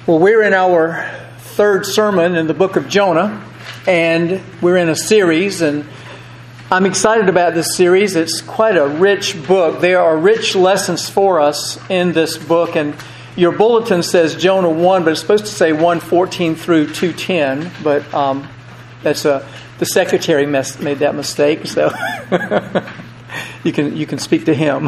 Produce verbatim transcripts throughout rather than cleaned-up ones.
Well, we're in our third sermon in the book of Jonah, and we're in a series, and I'm excited about this series. It's quite a rich book. There are rich lessons for us in this book, and your bulletin says Jonah one, but it's supposed to say one fourteen through two ten, but um, that's a the secretary mess, made that mistake, so you can you can speak to him.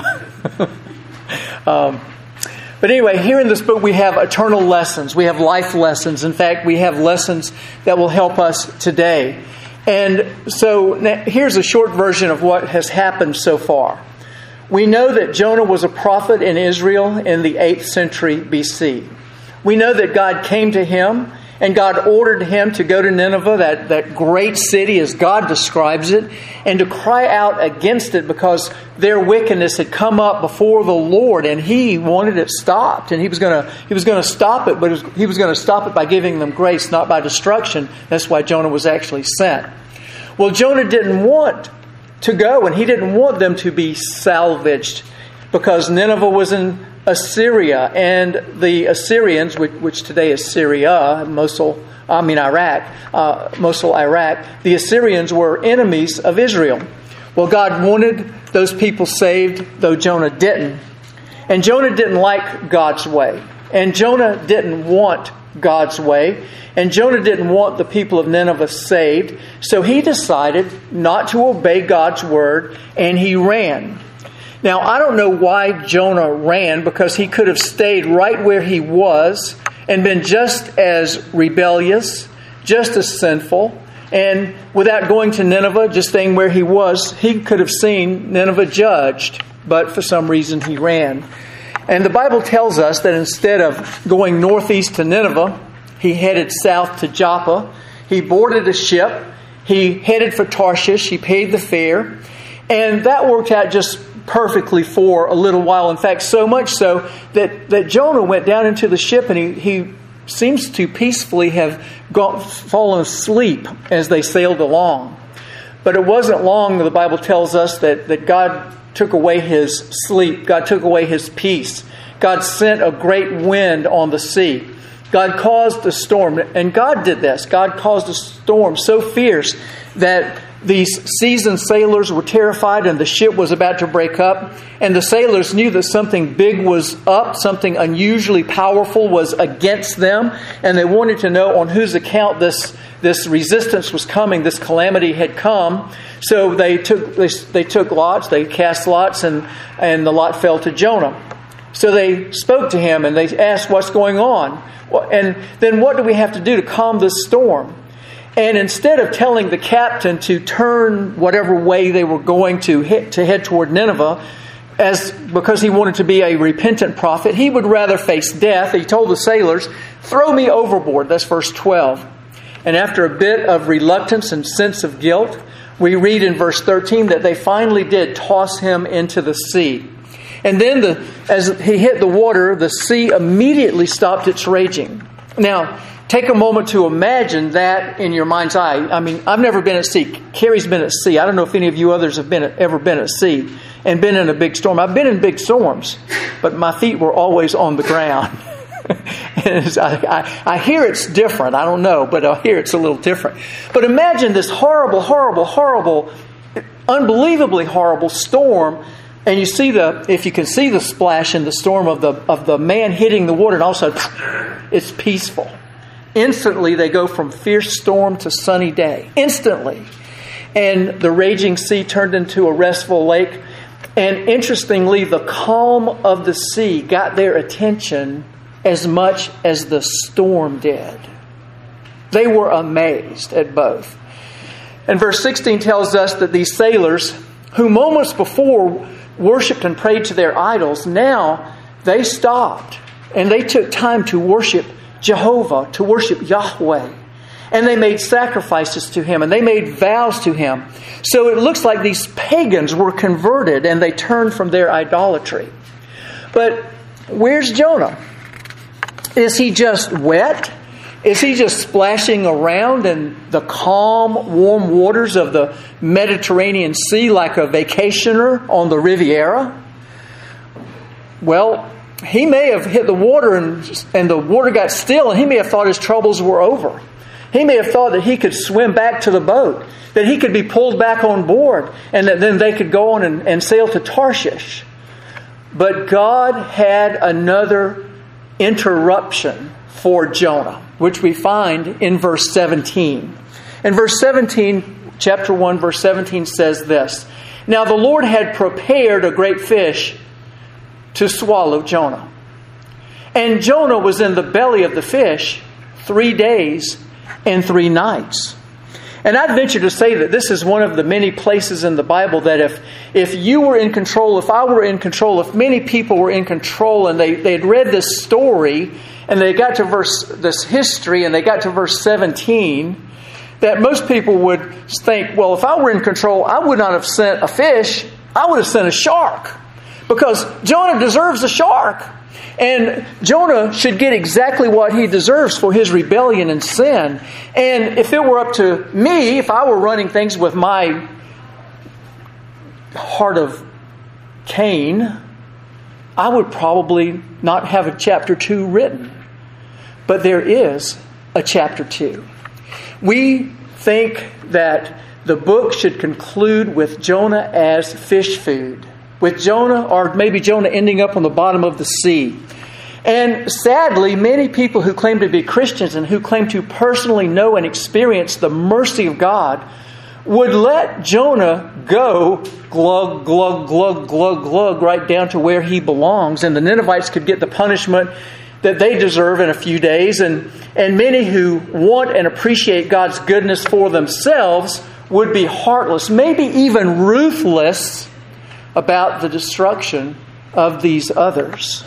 um, But anyway, here in this book we have eternal lessons. We have life lessons. In fact, we have lessons that will help us today. And so now, here's a short version of what has happened so far. We know that Jonah was a prophet in Israel in the eighth century B C. We know that God came to him and God ordered him to go to Nineveh, that, that great city as God describes it, and to cry out against it because their wickedness had come up before the Lord and He wanted it stopped. And He was going to He was going to stop it, but it was, He was going to stop it by giving them grace, not by destruction. That's why Jonah was actually sent. Well, Jonah didn't want to go, and he didn't want them to be salvaged because Nineveh was in Assyria, and the Assyrians, which, which today is Syria, Mosul, I mean Iraq, uh, Mosul, Iraq, the Assyrians were enemies of Israel. Well, God wanted those people saved, though Jonah didn't. And Jonah didn't like God's way. And Jonah didn't want God's way. And Jonah didn't want the people of Nineveh saved. So he decided not to obey God's word, and he ran. Now, I don't know why Jonah ran, because he could have stayed right where he was and been just as rebellious, just as sinful. And without going to Nineveh, just staying where he was, he could have seen Nineveh judged. But for some reason, he ran. And the Bible tells us that instead of going northeast to Nineveh, he headed south to Joppa. He boarded a ship. He headed for Tarshish. He paid the fare. And that worked out just perfectly for a little while. In fact, so much so that, that Jonah went down into the ship and he, he seems to peacefully have gone, fallen asleep as they sailed along. But it wasn't long, the Bible tells us, that, that God took away his sleep. God took away his peace. God sent a great wind on the sea. God caused a storm. And God did this. God caused a storm so fierce that these seasoned sailors were terrified and the ship was about to break up. And the sailors knew that something big was up, something unusually powerful was against them. And they wanted to know on whose account this, this resistance was coming, this calamity had come. So they took they, they took lots, they cast lots, and, and the lot fell to Jonah. So they spoke to him and they asked, what's going on? And then what do we have to do to calm this storm? And instead of telling the captain to turn whatever way they were going to hit, to head toward Nineveh, as because he wanted to be a repentant prophet, he would rather face death. He told the sailors, throw me overboard. That's verse twelve. And after a bit of reluctance and sense of guilt, we read in verse thirteen that they finally did toss him into the sea. And then the, as he hit the water, the sea immediately stopped its raging. Now, take a moment to imagine that in your mind's eye. I mean, I've never been at sea. Carrie's been at sea. I don't know if any of you others have been at, ever been at sea and been in a big storm. I've been in big storms, but my feet were always on the ground. and I, I, I hear it's different. I don't know, but I hear it's a little different. But imagine this horrible, horrible, horrible, unbelievably horrible storm. And you see the, if you can see the splash in the storm of the of the man hitting the water, and also it's peaceful. Instantly, they go from fierce storm to sunny day. Instantly. And the raging sea turned into a restful lake. And interestingly, the calm of the sea got their attention as much as the storm did. They were amazed at both. And verse sixteen tells us that these sailors, who moments before worshipped and prayed to their idols, now they stopped and they took time to worship Jehovah, to worship Yahweh. And they made sacrifices to Him and they made vows to Him. So it looks like these pagans were converted and they turned from their idolatry. But where's Jonah? Is he just wet? Is he just splashing around in the calm, warm waters of the Mediterranean Sea like a vacationer on the Riviera? Well, he may have hit the water and, and the water got still, and he may have thought his troubles were over. He may have thought that he could swim back to the boat, that he could be pulled back on board, and that then they could go on and, and sail to Tarshish. But God had another interruption for Jonah, which we find in verse seventeen. In verse seventeen, chapter one, verse seventeen says this: "Now the Lord had prepared a great fish to swallow Jonah. And Jonah was in the belly of the fish three days and three nights." And I'd venture to say that this is one of the many places in the Bible that if if you were in control, if I were in control, if many people were in control and they, they'd read this story and they got to verse this history and they got to verse seventeen, that most people would think, well, if I were in control, I would not have sent a fish, I would have sent a shark. Because Jonah deserves a shark. And Jonah should get exactly what he deserves for his rebellion and sin. And if it were up to me, if I were running things with my heart of Cain, I would probably not have a chapter two written. But there is a chapter two. We think that the book should conclude with Jonah as fish food. With Jonah, or maybe Jonah ending up on the bottom of the sea. And sadly, many people who claim to be Christians and who claim to personally know and experience the mercy of God would let Jonah go glug, glug, glug, glug, glug, right down to where he belongs. And the Ninevites could get the punishment that they deserve in a few days. And, and many who want and appreciate God's goodness for themselves would be heartless, maybe even ruthless, about the destruction of these others.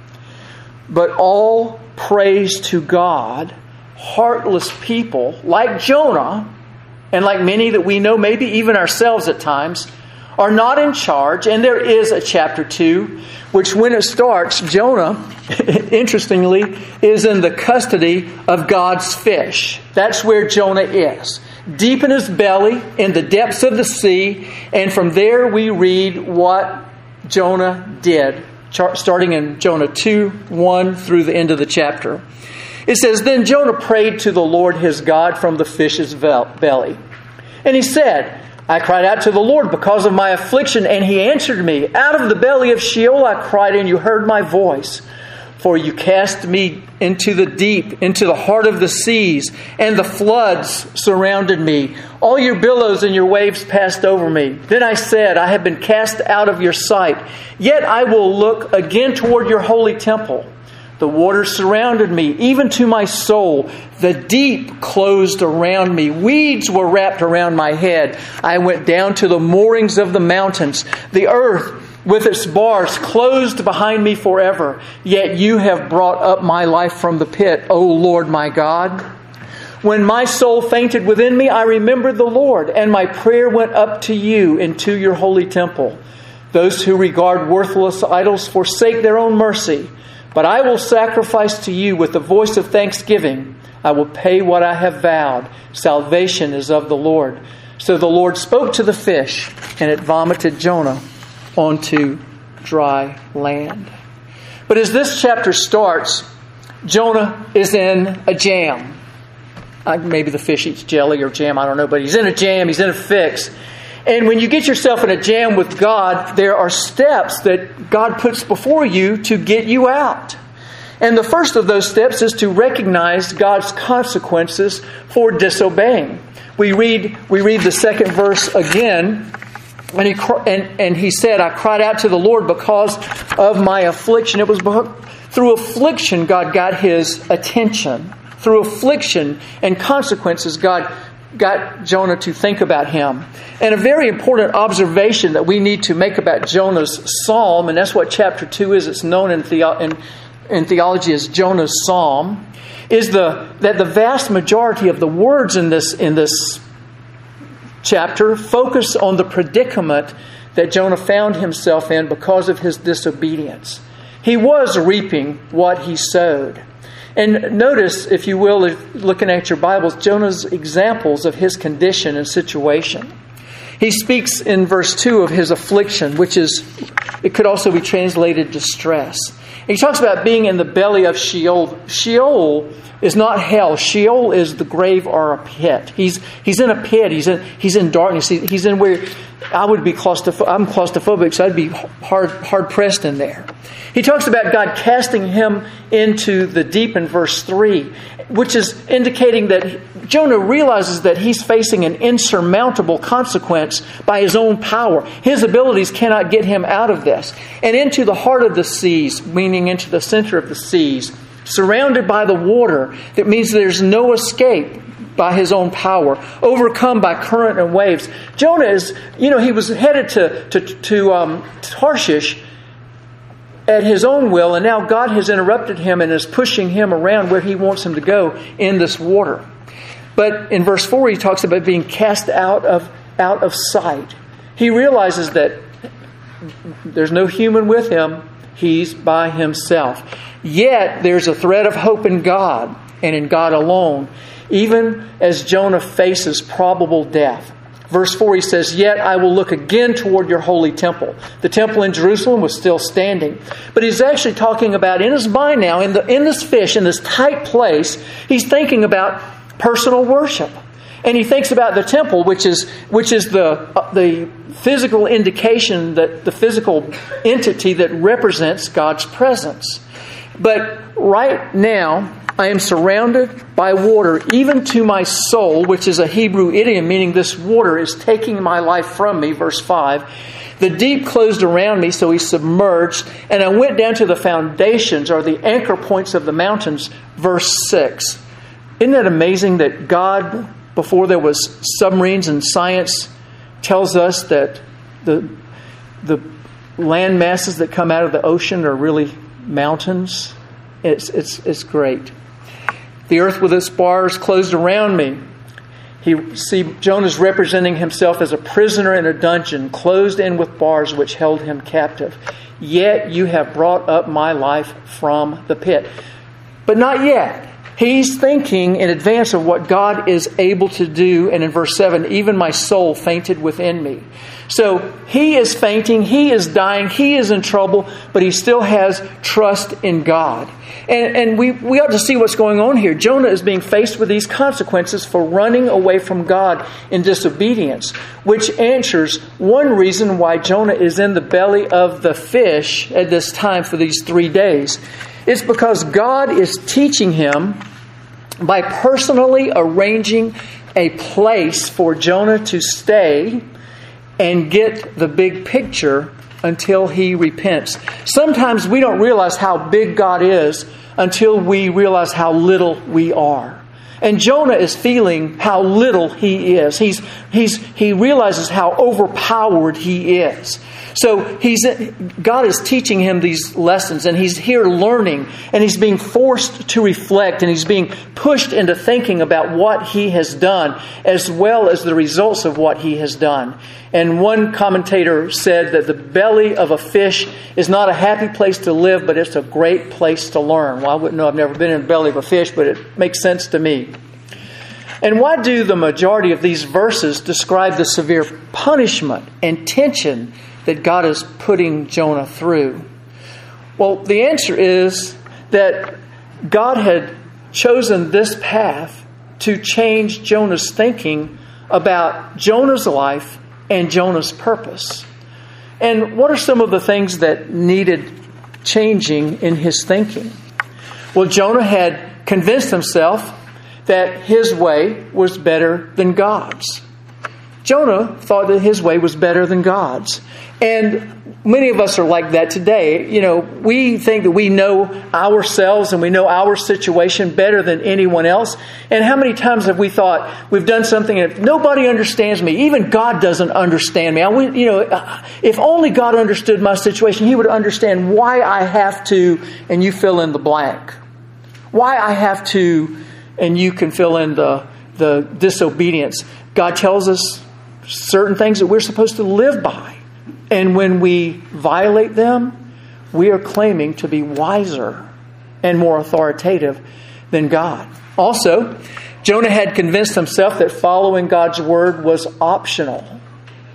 But all praise to God, heartless people like Jonah, and like many that we know, maybe even ourselves at times, are not in charge. And there is a chapter two, which when it starts, Jonah, interestingly, is in the custody of God's fish. That's where Jonah is. Deep in his belly, in the depths of the sea. And from there we read what Jonah did, starting in Jonah two, one through the end of the chapter. It says, "Then Jonah prayed to the Lord his God from the fish's belly. And he said, I cried out to the Lord because of my affliction, and He answered me. Out of the belly of Sheol I cried, and you heard my voice. For you cast me into the deep, into the heart of the seas, and the floods surrounded me. All your billows and your waves passed over me. Then I said, I have been cast out of your sight. Yet I will look again toward your holy temple. The waters surrounded me, even to my soul. The deep closed around me. Weeds were wrapped around my head. I went down to the moorings of the mountains. The earth with its bars closed behind me forever. Yet you have brought up my life from the pit, O Lord my God. When my soul fainted within me, I remembered the Lord, and my prayer went up to you into your holy temple. Those who regard worthless idols forsake their own mercy. But I will sacrifice to you with the voice of thanksgiving. I will pay what I have vowed. Salvation is of the Lord. So the Lord spoke to the fish, and it vomited Jonah onto dry land. But as this chapter starts, Jonah is in a jam. Uh, maybe the fish eats jelly or jam, I don't know, but he's in a jam, he's in a fix. And when you get yourself in a jam with God, there are steps that God puts before you to get you out. And the first of those steps is to recognize God's consequences for disobeying. We read we read the second verse again, and he and, and he said, I cried out to the Lord because of my affliction. It was through affliction God got His attention. Through affliction and consequences, God got Jonah to think about him. And a very important observation that we need to make about Jonah's psalm, and that's what chapter two is, it's known in, theo- in, in theology as Jonah's psalm, is the that the vast majority of the words in this, in this chapter focus on the predicament that Jonah found himself in because of his disobedience. He was reaping what he sowed. And notice, if you will, if looking at your Bibles, Jonah's examples of his condition and situation. He speaks in verse two of his affliction, which is, it could also be translated distress. And he talks about being in the belly of Sheol. Sheol is not hell. Sheol is the grave or a pit. He's he's in a pit. He's in he's in darkness. He, he's in where I would be claustrophobic. I'm claustrophobic, so I'd be hard hard pressed in there. He talks about God casting him into the deep in verse three, which is indicating that Jonah realizes that he's facing an insurmountable consequence by his own power. His abilities cannot get him out of this. And into the heart of the seas, meaning into the center of the seas, surrounded by the water, that means there's no escape by his own power, overcome by current and waves. Jonah is, you know, he was headed to, to, to um, Tarshish at his own will, and now God has interrupted him and is pushing him around where he wants him to go in this water. But in verse four, he talks about being cast out of out of sight. He realizes that there's no human with him. He's by himself. Yet there's a thread of hope in God and in God alone, even as Jonah faces probable death. Verse four, he says, "Yet I will look again toward your holy temple." The temple in Jerusalem was still standing. But he's actually talking about, in his mind now, in, the, in this fish, in this tight place, he's thinking about personal worship. And he thinks about the temple, which is which is the uh, the physical indication, that the physical entity that represents God's presence. But right now, I am surrounded by water, even to my soul, which is a Hebrew idiom, meaning this water is taking my life from me, verse five. The deep closed around me, so he's submerged, and I went down to the foundations, or the anchor points of the mountains, verse six. Isn't that amazing that God, before there was submarines and science, tells us that the the land masses that come out of the ocean are really mountains? It's it's it's great. The earth with its bars closed around me. He see Jonah's representing himself as a prisoner in a dungeon, closed in with bars which held him captive. Yet you have brought up my life from the pit. But not yet. He's thinking in advance of what God is able to do. And in verse seven, even my soul fainted within me. So he is fainting, he is dying, he is in trouble, but he still has trust in God. And, and we, we ought to see what's going on here. Jonah is being faced with these consequences for running away from God in disobedience, which answers one reason why Jonah is in the belly of the fish at this time for these three days. It's because God is teaching him by personally arranging a place for Jonah to stay and get the big picture until he repents. Sometimes we don't realize how big God is until we realize how little we are. And Jonah is feeling how little he is. He's, he's, he realizes how overpowered he is. So he's God is teaching him these lessons, and he's here learning, and he's being forced to reflect, and he's being pushed into thinking about what he has done, as well as the results of what he has done. And one commentator said that the belly of a fish is not a happy place to live, but it's a great place to learn. Well, I wouldn't know. I've never been in the belly of a fish, but it makes sense to me. And why do the majority of these verses describe the severe punishment and tension that God is putting Jonah through? Well, the answer is that God had chosen this path to change Jonah's thinking about Jonah's life and Jonah's purpose. And what are some of the things that needed changing in his thinking? Well, Jonah had convinced himself that his way was better than God's. Jonah thought that his way was better than God's. And many of us are like that today. You know, we think that we know ourselves and we know our situation better than anyone else. And how many times have we thought we've done something and if nobody understands me, even God doesn't understand me. I, you know, if only God understood my situation, He would understand why I have to, and you fill in the blank. Why I have to, and you can fill in the, the disobedience. God tells us certain things that we're supposed to live by. And when we violate them, we are claiming to be wiser and more authoritative than God. Also, Jonah had convinced himself that following God's word was optional.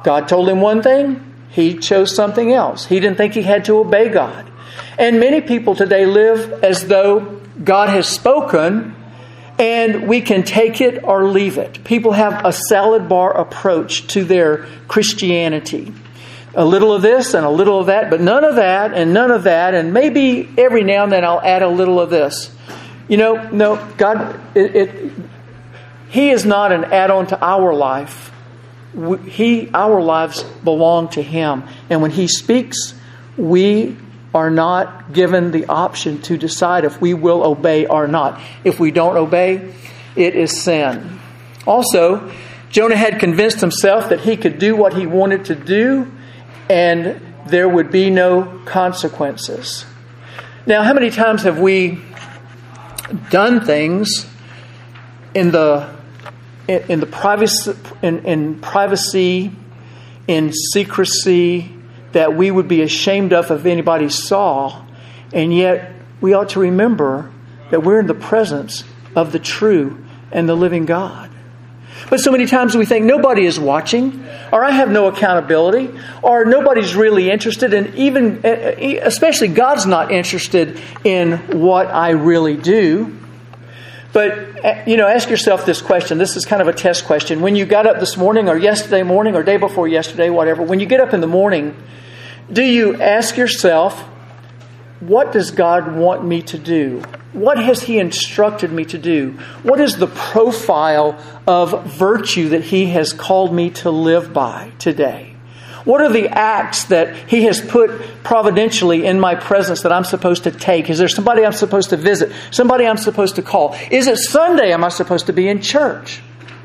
God told him one thing, he chose something else. He didn't think he had to obey God. And many people today live as though God has spoken and we can take it or leave it. People have a salad bar approach to their Christianity. A little of this and a little of that, but none of that and none of that, and maybe every now and then I'll add a little of this. You know, no, God, it, it, He is not an add-on to our life. He, our lives belong to Him. And when He speaks, we are not given the option to decide if we will obey or not. If we don't obey, it is sin. Also, Jonah had convinced himself that he could do what he wanted to do and there would be no consequences. Now, how many times have we done things in the in, in the privacy in, in privacy, in secrecy, that we would be ashamed of if anybody saw, and yet we ought to remember that we're in the presence of the true and the living God. But so many times we think nobody is watching, or I have no accountability, or nobody's really interested in even, especially God's not interested in what I really do. But, you know, ask yourself this question. This is kind of a test question. When you got up this morning or yesterday morning or day before yesterday, whatever, when you get up in the morning, do you ask yourself, what does God want me to do? What has He instructed me to do? What is the profile of virtue that He has called me to live by today? What are the acts that He has put providentially in my presence that I'm supposed to take? Is there somebody I'm supposed to visit? Somebody I'm supposed to call? Is it Sunday am I supposed to be in church?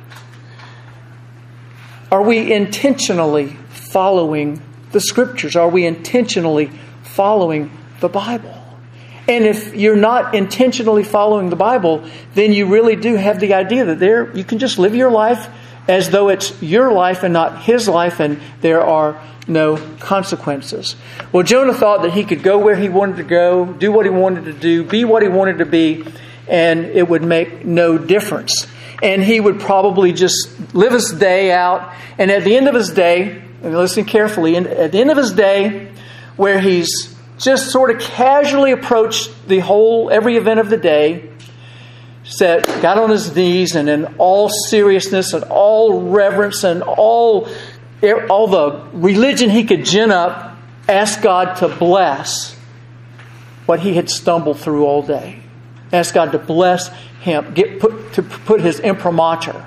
Are we intentionally following the Scriptures? Are we intentionally following the Bible? And if you're not intentionally following the Bible, then you really do have the idea that there you can just live your life as though it's your life and not His life, and there are no consequences. Well, Jonah thought that he could go where he wanted to go, do what he wanted to do, be what he wanted to be, and it would make no difference. And he would probably just live his day out, and at the end of his day, and listen carefully, and at the end of his day, where he's just sort of casually approached the whole, every event of the day, said, got on his knees, and in all seriousness and all reverence and all, all the religion he could gin up, asked God to bless what he had stumbled through all day. Asked God to bless him, get put, to put His imprimatur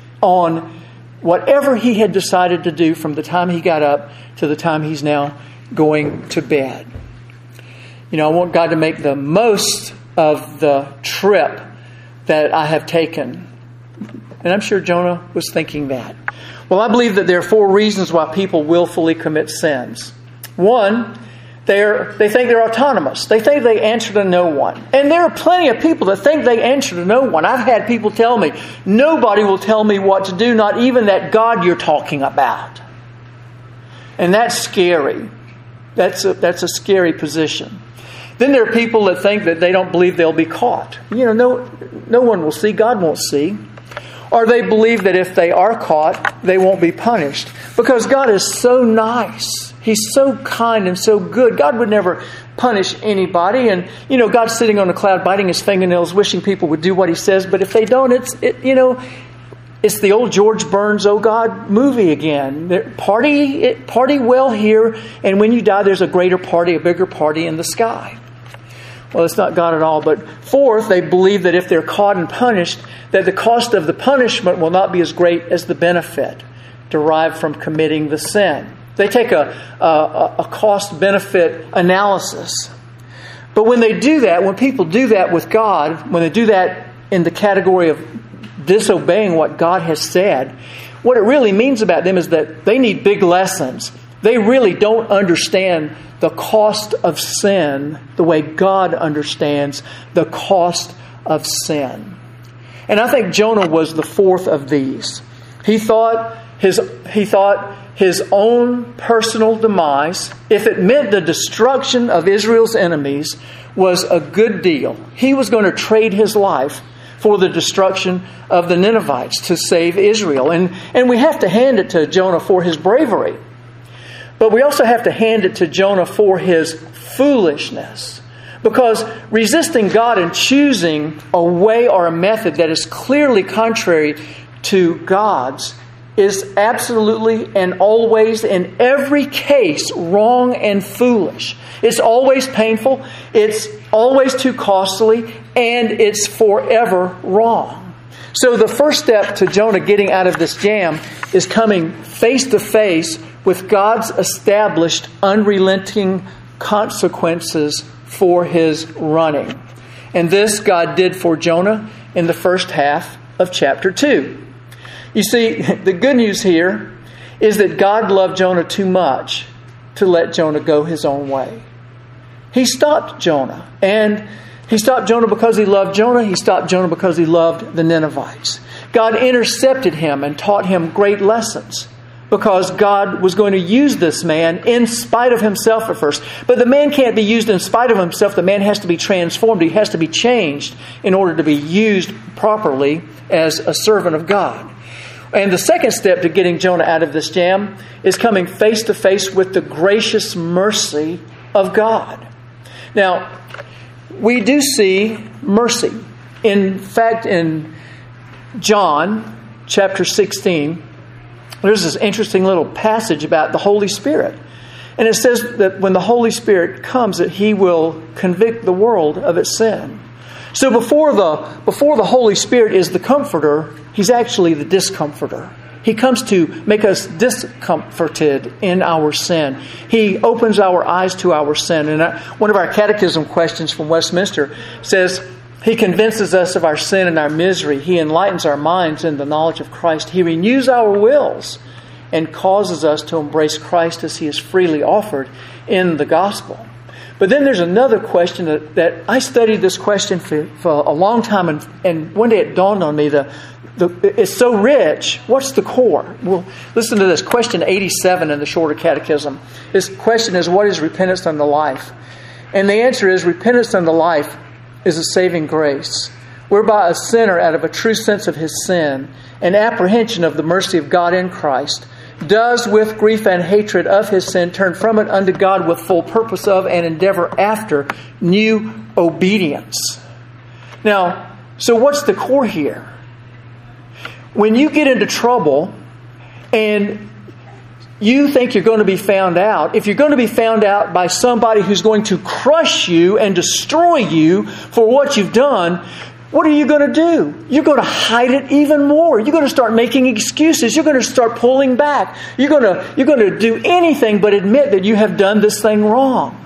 on whatever he had decided to do from the time he got up to the time he's now going to bed. You know, I want God to make the most of the trip that I have taken. And I'm sure Jonah was thinking that. Well, I believe that there are four reasons why people willfully commit sins. One, they're, they think they're autonomous. They think they answer to no one. And there are plenty of people that think they answer to no one. I've had people tell me, nobody will tell me what to do, not even that God you're talking about. And that's scary. That's a, that's a scary position. Then there are people that think that they don't believe they'll be caught. You know, no, no one will see. God won't see. Or they believe that if they are caught, they won't be punished. Because God is so nice. He's so kind and so good. God would never punish anybody. And, you know, God's sitting on a cloud biting His fingernails, wishing people would do what He says. But if they don't, it's, it, you know, it's the old George Burns, Oh God movie again. Party, it, party well here. And when you die, there's a greater party, a bigger party in the sky. Well, it's not God at all. But fourth, they believe that if they're caught and punished, that the cost of the punishment will not be as great as the benefit derived from committing the sin. They take a, a, a cost-benefit analysis. But when they do that, when people do that with God, when they do that in the category of disobeying what God has said, what it really means about them is that they need big lessons. They really don't understand the cost of sin the way God understands the cost of sin. And I think Jonah was the fourth of these. He thought his he thought his own personal demise, if it meant the destruction of Israel's enemies, was a good deal. He was going to trade his life for the destruction of the Ninevites to save Israel. And, and we have to hand it to Jonah for his bravery. But we also have to hand it to Jonah for his foolishness. Because resisting God and choosing a way or a method that is clearly contrary to God's is absolutely and always, in every case, wrong and foolish. It's always painful, it's always too costly, and it's forever wrong. So the first step to Jonah getting out of this jam is coming face to face with God's established, unrelenting consequences for his running. And this God did for Jonah in the first half of chapter two. You see, the good news here is that God loved Jonah too much to let Jonah go his own way. He stopped Jonah. And he stopped Jonah because he loved Jonah. He stopped Jonah because he loved the Ninevites. God intercepted him and taught him great lessons, because God was going to use this man in spite of himself at first. But the man can't be used in spite of himself. The man has to be transformed. He has to be changed in order to be used properly as a servant of God. And the second step to getting Jonah out of this jam is coming face to face with the gracious mercy of God. Now, we do see mercy. In fact, in John chapter sixteen, there's this interesting little passage about the Holy Spirit. And it says that when the Holy Spirit comes, that He will convict the world of its sin. So before the, before the Holy Spirit is the comforter, He's actually the discomforter. He comes to make us discomforted in our sin. He opens our eyes to our sin. And one of our catechism questions from Westminster says, He convinces us of our sin and our misery. He enlightens our minds in the knowledge of Christ. He renews our wills and causes us to embrace Christ as He is freely offered in the gospel. But then there's another question that, that I studied this question for, for a long time, and, and one day it dawned on me, the, the, it's so rich. What's the core? Well, listen to this. Question eighty-seven in the Shorter Catechism. This question is, what is repentance unto life? And the answer is, repentance unto life is a saving grace, whereby a sinner, out of a true sense of his sin and apprehension of the mercy of God in Christ, does with grief and hatred of his sin turn from it unto God with full purpose of and endeavor after new obedience. Now, so what's the core here? When you get into trouble and you think you're going to be found out, if you're going to be found out by somebody who's going to crush you and destroy you for what you've done, what are you going to do? You're going to hide it even more. You're going to start making excuses. You're going to start pulling back. You're going to, you're going to do anything but admit that you have done this thing wrong.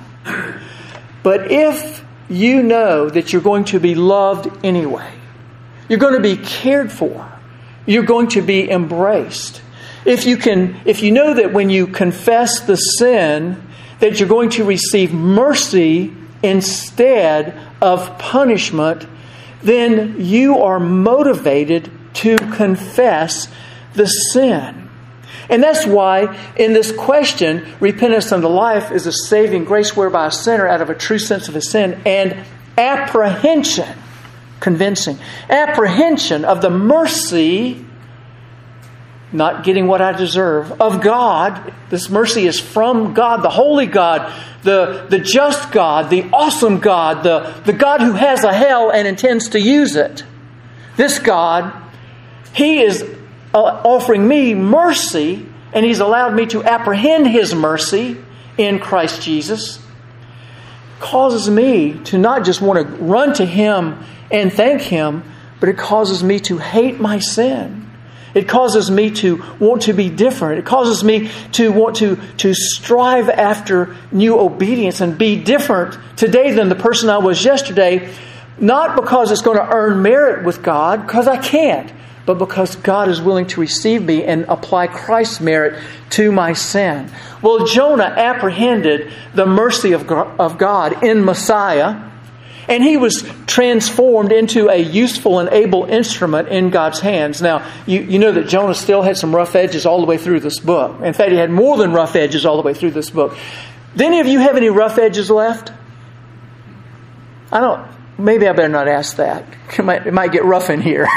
But if you know that you're going to be loved anyway, you're going to be cared for, you're going to be embraced. If you can, if you know that when you confess the sin, that you're going to receive mercy instead of punishment, then you are motivated to confess the sin. And that's why in this question, repentance unto life is a saving grace whereby a sinner, out of a true sense of his sin and apprehension, convincing, apprehension of the mercy, not getting what I deserve, of God. This mercy is from God, the holy God, the, the just God, the awesome God, the, the God who has a hell and intends to use it. This God, He is uh, offering me mercy, and He's allowed me to apprehend His mercy in Christ Jesus. Causes me to not just want to run to Him and thank Him, but it causes me to hate my sin. It causes me to want to be different. It causes me to want to, to strive after new obedience and be different today than the person I was yesterday. Not because it's going to earn merit with God, because I can't, but because God is willing to receive me and apply Christ's merit to my sin. Well, Jonah apprehended the mercy of God in Messiah, and he was transformed into a useful and able instrument in God's hands. Now, you, you know that Jonah still had some rough edges all the way through this book. In fact, he had more than rough edges all the way through this book. Do any of you have any rough edges left? I don't. maybe I better not ask that. It might, it might get rough in here.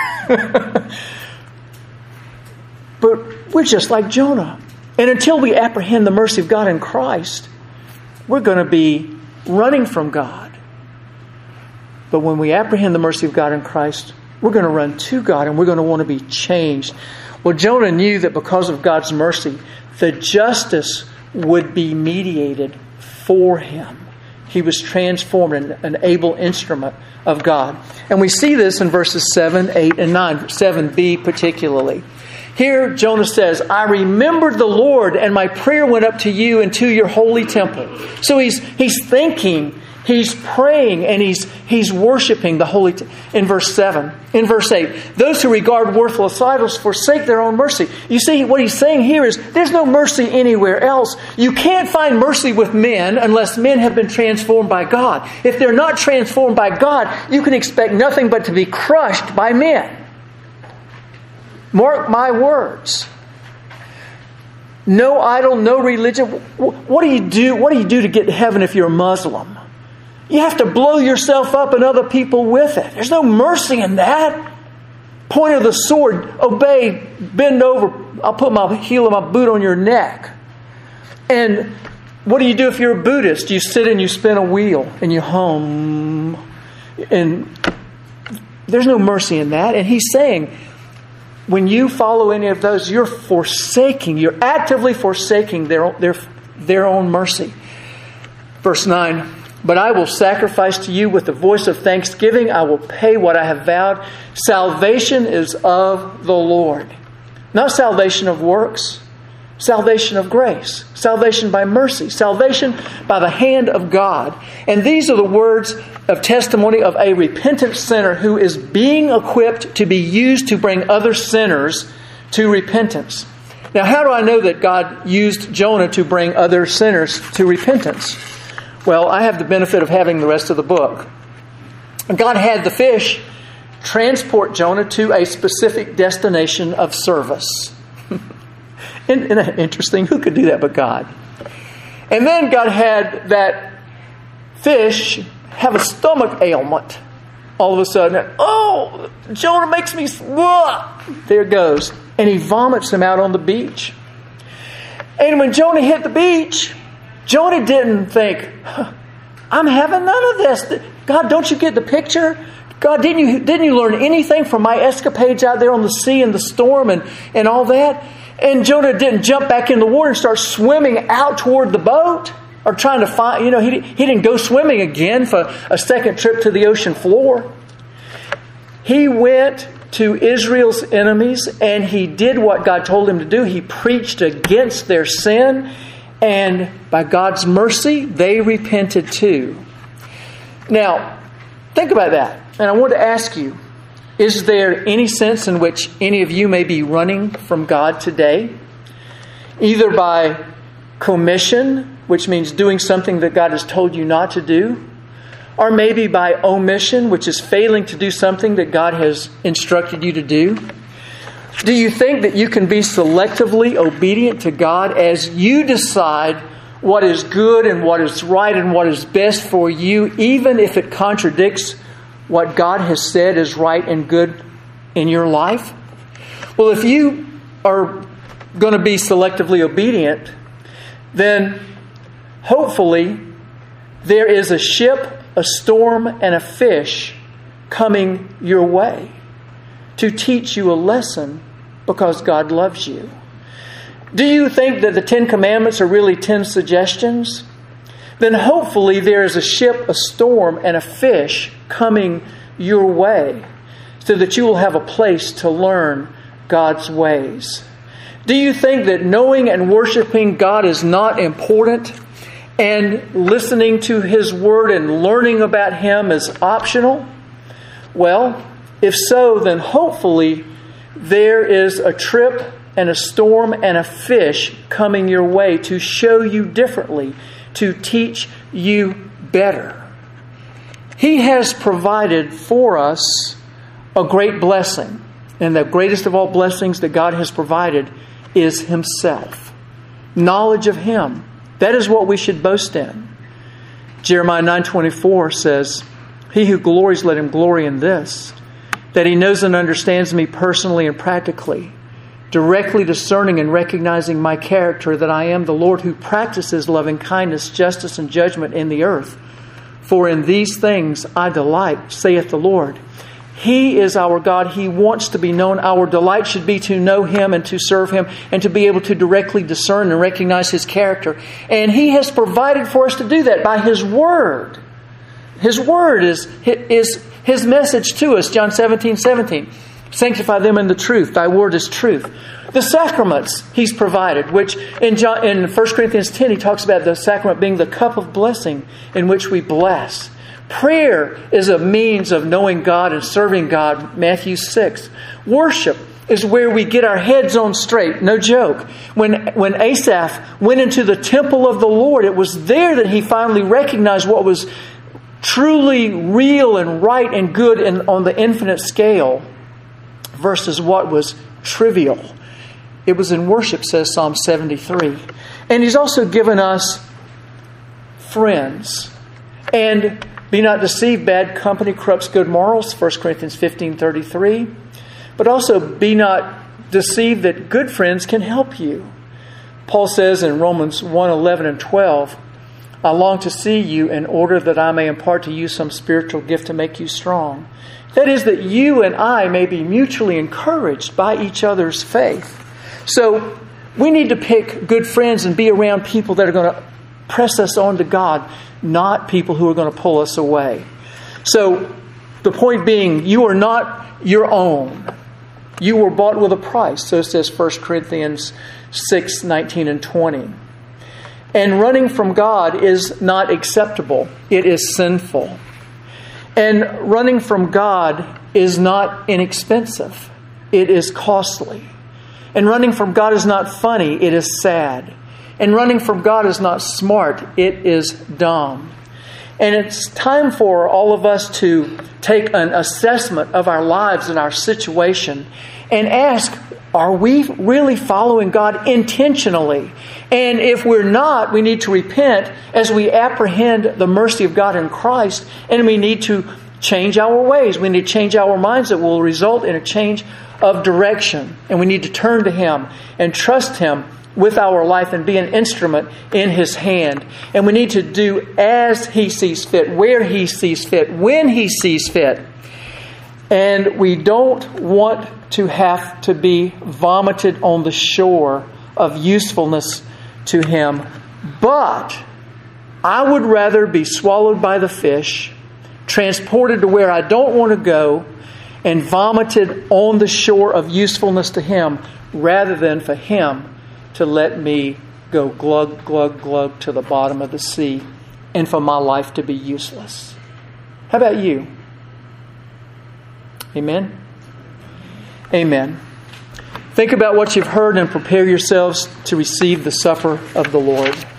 But we're just like Jonah. And until we apprehend the mercy of God in Christ, we're going to be running from God. But when we apprehend the mercy of God in Christ, we're going to run to God and we're going to want to be changed. Well, Jonah knew that because of God's mercy, the justice would be mediated for him. He was transformed and an able instrument of God. And we see this in verses seven, eight, and nine. seven b particularly. Here, Jonah says, I remembered the Lord, and my prayer went up to you and to your holy temple. So he's he's thinking, he's praying, and he's he's worshiping the holy temple. In verse seven, in verse eight, those who regard worthless idols forsake their own mercy. You see, what he's saying here is, there's no mercy anywhere else. You can't find mercy with men unless men have been transformed by God. If they're not transformed by God, you can expect nothing but to be crushed by men. Mark my words. No idol, no religion. What do you do? What do you do to get to heaven if you're a Muslim? You have to blow yourself up and other people with it. There's no mercy in that. Point of the sword, obey, bend over. I'll put my heel of my boot on your neck. And what do you do if you're a Buddhist? You sit and you spin a wheel and you hum. And there's no mercy in that. And he's saying, when you follow any of those, you're forsaking, you're actively forsaking their, their, their own mercy. Verse nine, but I will sacrifice to you with the voice of thanksgiving. I will pay what I have vowed. Salvation is of the Lord. Not salvation of works. Salvation of grace. Salvation by mercy. Salvation by the hand of God. And these are the words of testimony of a repentant sinner who is being equipped to be used to bring other sinners to repentance. Now, how do I know that God used Jonah to bring other sinners to repentance? Well, I have the benefit of having the rest of the book. God had the fish transport Jonah to a specific destination of service. Isn't that interesting? Who could do that but God? And then God had that fish have a stomach ailment. All of a sudden, oh, Jonah makes me, whoa, there it goes. And he vomits him out on the beach. And when Jonah hit the beach, Jonah didn't think, huh, I'm having none of this. God, don't you get the picture? God, didn't you didn't you learn anything from my escapades out there on the sea and the storm and, and all that? And Jonah didn't jump back in the water and start swimming out toward the boat or trying to find, you know, he, he didn't go swimming again for a second trip to the ocean floor. He went to Israel's enemies and he did what God told him to do. He preached against their sin, and by God's mercy, they repented too. Now, think about that. And I want to ask you, is there any sense in which any of you may be running from God today? Either by commission, which means doing something that God has told you not to do, or maybe by omission, which is failing to do something that God has instructed you to do. Do you think that you can be selectively obedient to God as you decide what is good and what is right and what is best for you, even if it contradicts what God has said is right and good in your life? Well, if you are going to be selectively obedient, then hopefully there is a ship, a storm, and a fish coming your way to teach you a lesson because God loves you. Do you think that the Ten Commandments are really ten suggestions? Then hopefully there is a ship, a storm, and a fish coming your way so that you will have a place to learn God's ways. Do you think that knowing and worshiping God is not important and listening to His Word and learning about Him is optional? Well, if so, then hopefully there is a trip and a storm and a fish coming your way to show you differently, to teach you better. He has provided for us a great blessing. And the greatest of all blessings that God has provided is Himself. Knowledge of Him. That is what we should boast in. Jeremiah nine twenty-four says, He who glories, let him glory in this, that he knows and understands me personally and practically, directly discerning and recognizing my character, that I am the Lord who practices loving kindness, justice, and judgment in the earth. For in these things I delight, saith the Lord. He is our God. He wants to be known. Our delight should be to know Him and to serve Him and to be able to directly discern and recognize His character. And He has provided for us to do that by His Word. His Word is, is His message to us. John seventeen seventeen. Sanctify them in the truth. Thy Word is truth. The sacraments He's provided, which in, John, in First Corinthians ten, He talks about the sacrament being the cup of blessing in which we bless. Prayer is a means of knowing God and serving God. Matthew six. Worship is where we get our heads on straight. No joke. When, when Asaph went into the temple of the Lord, it was there that he finally recognized what was truly real and right and good and on the infinite scale versus what was trivial. It was in worship, says Psalm seventy-three. And He's also given us friends. And be not deceived, bad company corrupts good morals, First Corinthians fifteen thirty-three. But also be not deceived that good friends can help you. Paul says in Romans one eleven and twelve, I long to see you in order that I may impart to you some spiritual gift to make you strong. That is, that you and I may be mutually encouraged by each other's faith. So we need to pick good friends and be around people that are going to press us on to God, not people who are going to pull us away. So the point being, you are not your own. You were bought with a price. So says First Corinthians six nineteen and twenty. And running from God is not acceptable. It is sinful. And running from God is not inexpensive. It is costly. And running from God is not funny. It is sad. And running from God is not smart. It is dumb. And it's time for all of us to take an assessment of our lives and our situation and ask, are we really following God intentionally? And if we're not, we need to repent as we apprehend the mercy of God in Christ, and we need to change our ways. We need to change our minds that will result in a change of direction. And we need to turn to Him and trust Him with our life and be an instrument in His hand. And we need to do as He sees fit, where He sees fit, when He sees fit. And we don't want to have to be vomited on the shore of usefulness to Him. But I would rather be swallowed by the fish, transported to where I don't want to go, and vomited on the shore of usefulness to Him, rather than for Him to let me go glug, glug, glug to the bottom of the sea and for my life to be useless. How about you? Amen? Amen. Think about what you've heard and prepare yourselves to receive the supper of the Lord.